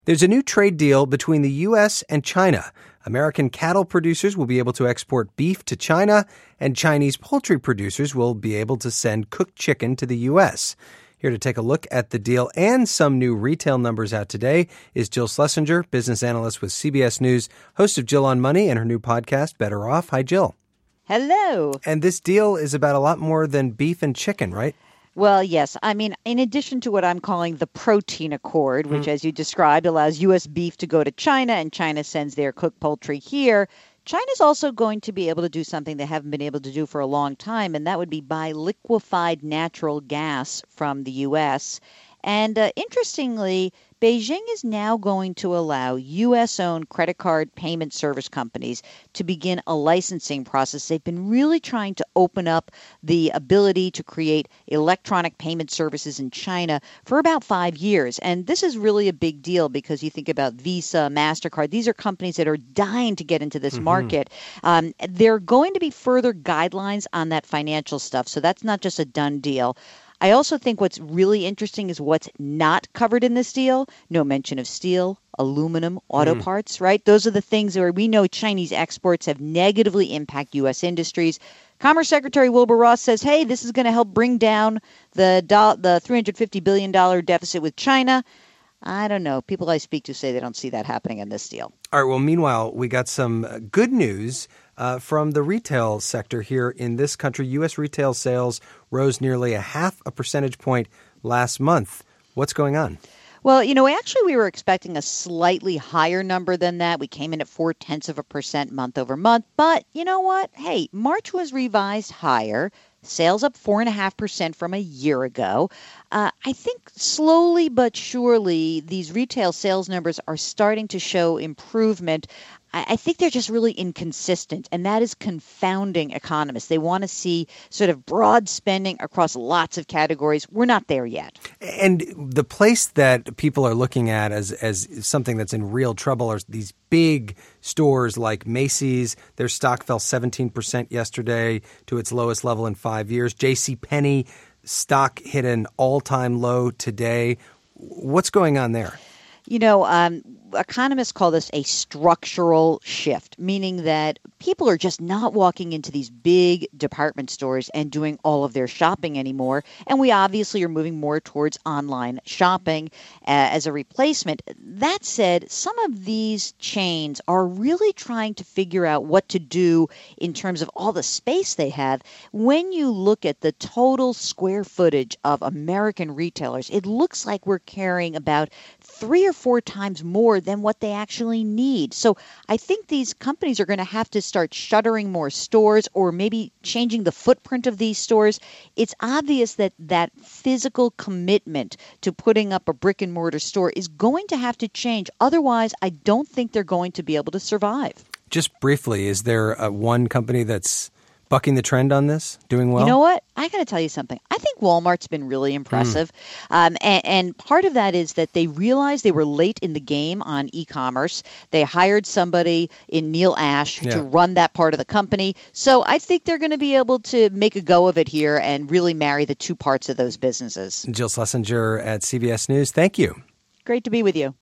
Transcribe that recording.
There's a new trade deal between the U.S. and China. American cattle producers will be able to export beef to China, and Chinese poultry producers will be able to send cooked chicken to the U.S. Here to take a look at the deal and some new retail numbers out today is Jill Schlesinger, business analyst with CBS News, host of Jill on Money and her new podcast, Better Off. Hi, Jill. Hello. And this deal is about a lot more than beef and chicken, right? Well, yes. I mean, in addition to what I'm calling the protein accord, which, as you described, allows U.S. beef to go to China and China sends their cooked poultry here, China's also going to be able to do something they haven't been able to do for a long time, and that would be buy liquefied natural gas from the U.S. And interestingly, Beijing is now going to allow U.S.-owned credit card payment service companies to begin a licensing process. They've been really trying to open up the ability to create electronic payment services in China for about 5 years. And this is really a big deal because you think about Visa, MasterCard. These are companies that are dying to get into this market. There are going to be further guidelines on that financial stuff. So that's not just a done deal. I also think what's really interesting is what's not covered in this deal. No mention of steel, aluminum, auto parts, right? Those are the things where we know Chinese exports have negatively impacted U.S. industries. Commerce Secretary Wilbur Ross says, hey, this is going to help bring down the $350 billion deficit with China. I don't know. People I speak to say they don't see that happening in this deal. All right. Well, meanwhile, we got some good news from the retail sector here in this country. U.S. retail sales rose nearly 0.5 percentage point last month. What's going on? Well, we were expecting a slightly higher number than that. We came in at 0.4% month over month. But you know what? Hey, March was revised higher. Sales up 4.5% from a year ago. I think slowly but surely these retail sales numbers are starting to show improvement. I think they're just really inconsistent, and that is confounding economists. They want to see sort of broad spending across lots of categories. We're not there yet. And the place that people are looking at as something that's in real trouble are these big stores like Macy's. Their stock fell 17% yesterday to its lowest level in 5 years. JCPenney stock hit an all-time low today. What's going on there? Economists call this a structural shift, meaning that people are just not walking into these big department stores and doing all of their shopping anymore. And we obviously are moving more towards online shopping as a replacement. That said, some of these chains are really trying to figure out what to do in terms of all the space they have. When you look at the total square footage of American retailers, it looks like we're carrying about 3 or 4 times more than what they actually need. So I think these companies are going to have to start shuttering more stores or maybe changing the footprint of these stores. It's obvious that that physical commitment to putting up a brick and mortar store is going to have to change. Otherwise, I don't think they're going to be able to survive. Just briefly, is there one company that's bucking the trend on this, doing well? You know what? I got to tell you something. I think Walmart's been really impressive. And part of that is that they realized they were late in the game on e-commerce. They hired somebody in Neil Ash to run that part of the company. So I think they're going to be able to make a go of it here and really marry the two parts of those businesses. Jill Schlesinger at CBS News. Thank you. Great to be with you.